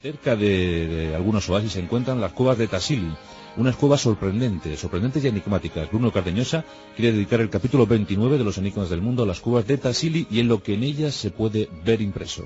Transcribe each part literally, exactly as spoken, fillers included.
Cerca de, de algunos oasis se encuentran las cuevas de Tassili, unas cuevas sorprendentes, sorprendentes y enigmáticas. Bruno Cardeñosa quiere dedicar el capítulo veintinueve de los enigmas del mundo a las cuevas de Tassili y en lo que en ellas se puede ver impreso.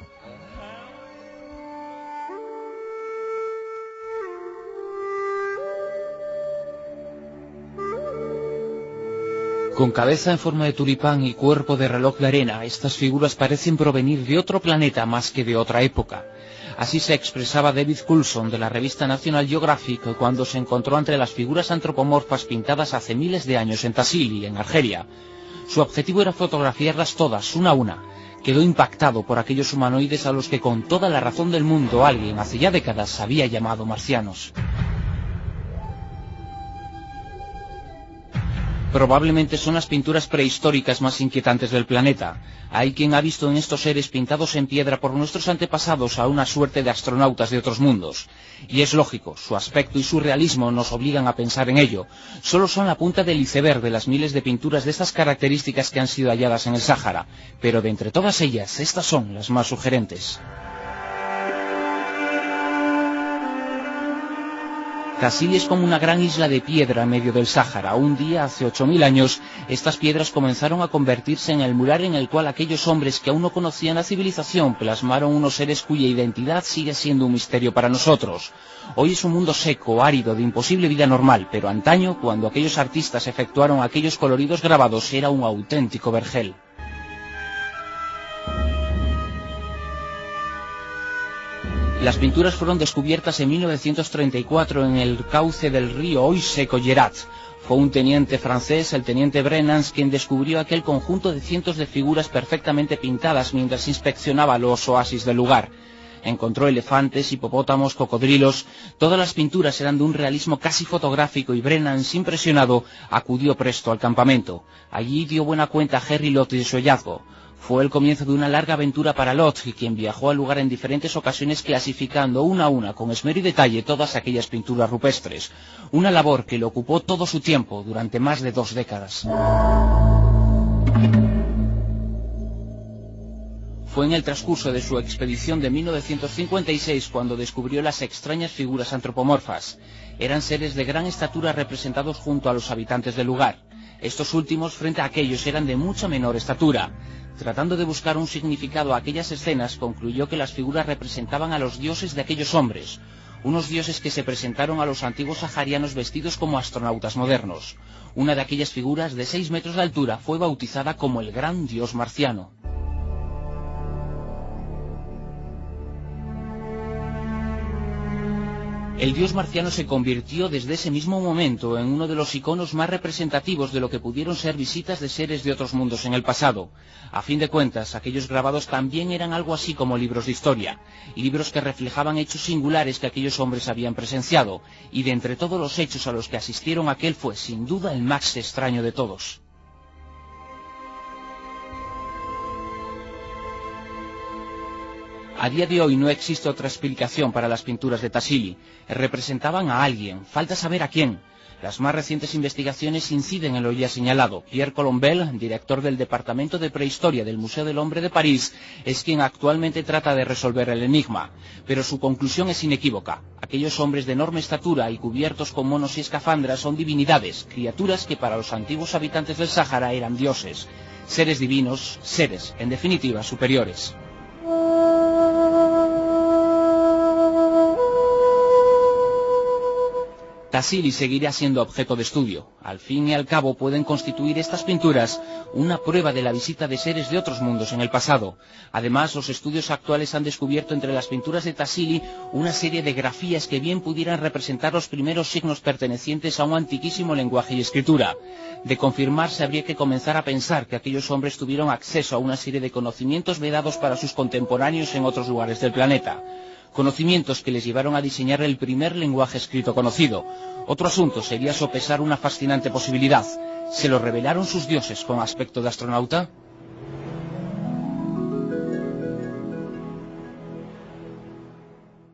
Con cabeza en forma de tulipán y cuerpo de reloj de arena, estas figuras parecen provenir de otro planeta más que de otra época. Así se expresaba David Coulson de la revista National Geographic cuando se encontró entre las figuras antropomorfas pintadas hace miles de años en Tassili, en Argelia. Su objetivo era fotografiarlas todas, una a una. Quedó impactado por aquellos humanoides a los que con toda la razón del mundo alguien hace ya décadas había llamado marcianos. Probablemente son las pinturas prehistóricas más inquietantes del planeta. Hay quien ha visto en estos seres pintados en piedra por nuestros antepasados a una suerte de astronautas de otros mundos. Y es lógico, su aspecto y su realismo nos obligan a pensar en ello. Solo son la punta del iceberg de las miles de pinturas de estas características que han sido halladas en el Sáhara. Pero de entre todas ellas, estas son las más sugerentes. Tassili es como una gran isla de piedra en medio del Sáhara. Un día, hace ocho mil años, estas piedras comenzaron a convertirse en el mural en el cual aquellos hombres que aún no conocían la civilización plasmaron unos seres cuya identidad sigue siendo un misterio para nosotros. Hoy es un mundo seco, árido, de imposible vida normal, pero antaño, cuando aquellos artistas efectuaron aquellos coloridos grabados, era un auténtico vergel. Las pinturas fueron descubiertas en mil novecientos treinta y cuatro en el cauce del río hoy seco Yerat. Fue un teniente francés, el teniente Brennans, quien descubrió aquel conjunto de cientos de figuras perfectamente pintadas mientras inspeccionaba los oasis del lugar. Encontró elefantes, hipopótamos, cocodrilos. Todas las pinturas eran de un realismo casi fotográfico y Brennans, impresionado, acudió presto al campamento. Allí dio buena cuenta a Henry Lott de su hallazgo. Fue el comienzo de una larga aventura para Lott, quien viajó al lugar en diferentes ocasiones clasificando una a una con esmero y detalle todas aquellas pinturas rupestres. Una labor que le ocupó todo su tiempo durante más de dos décadas. Fue en el transcurso de su expedición de mil novecientos cincuenta y seis cuando descubrió las extrañas figuras antropomorfas. Eran seres de gran estatura representados junto a los habitantes del lugar. Estos últimos, frente a aquellos, eran de mucha menor estatura. Tratando de buscar un significado a aquellas escenas, concluyó que las figuras representaban a los dioses de aquellos hombres, unos dioses que se presentaron a los antiguos saharianos vestidos como astronautas modernos. Una de aquellas figuras, de seis metros de altura, fue bautizada como el gran dios marciano. El dios marciano se convirtió desde ese mismo momento en uno de los iconos más representativos de lo que pudieron ser visitas de seres de otros mundos en el pasado. A fin de cuentas, aquellos grabados también eran algo así como libros de historia, libros que reflejaban hechos singulares que aquellos hombres habían presenciado, y de entre todos los hechos a los que asistieron aquel fue sin duda el más extraño de todos. A día de hoy no existe otra explicación para las pinturas de Tassili. Representaban a alguien, falta saber a quién. Las más recientes investigaciones inciden en lo ya señalado. Pierre Colombel, director del Departamento de Prehistoria del Museo del Hombre de París, es quien actualmente trata de resolver el enigma. Pero su conclusión es inequívoca. Aquellos hombres de enorme estatura y cubiertos con monos y escafandras son divinidades, criaturas que para los antiguos habitantes del Sáhara eran dioses. Seres divinos, seres, en definitiva, superiores. Tassili seguirá siendo objeto de estudio. Al fin y al cabo pueden constituir estas pinturas una prueba de la visita de seres de otros mundos en el pasado. Además, los estudios actuales han descubierto entre las pinturas de Tassili una serie de grafías que bien pudieran representar los primeros signos pertenecientes a un antiquísimo lenguaje y escritura. De confirmarse, habría que comenzar a pensar que aquellos hombres tuvieron acceso a una serie de conocimientos vedados para sus contemporáneos en otros lugares del planeta. Conocimientos que les llevaron a diseñar el primer lenguaje escrito conocido. Otro asunto sería sopesar una fascinante posibilidad. ¿Se lo revelaron sus dioses con aspecto de astronauta?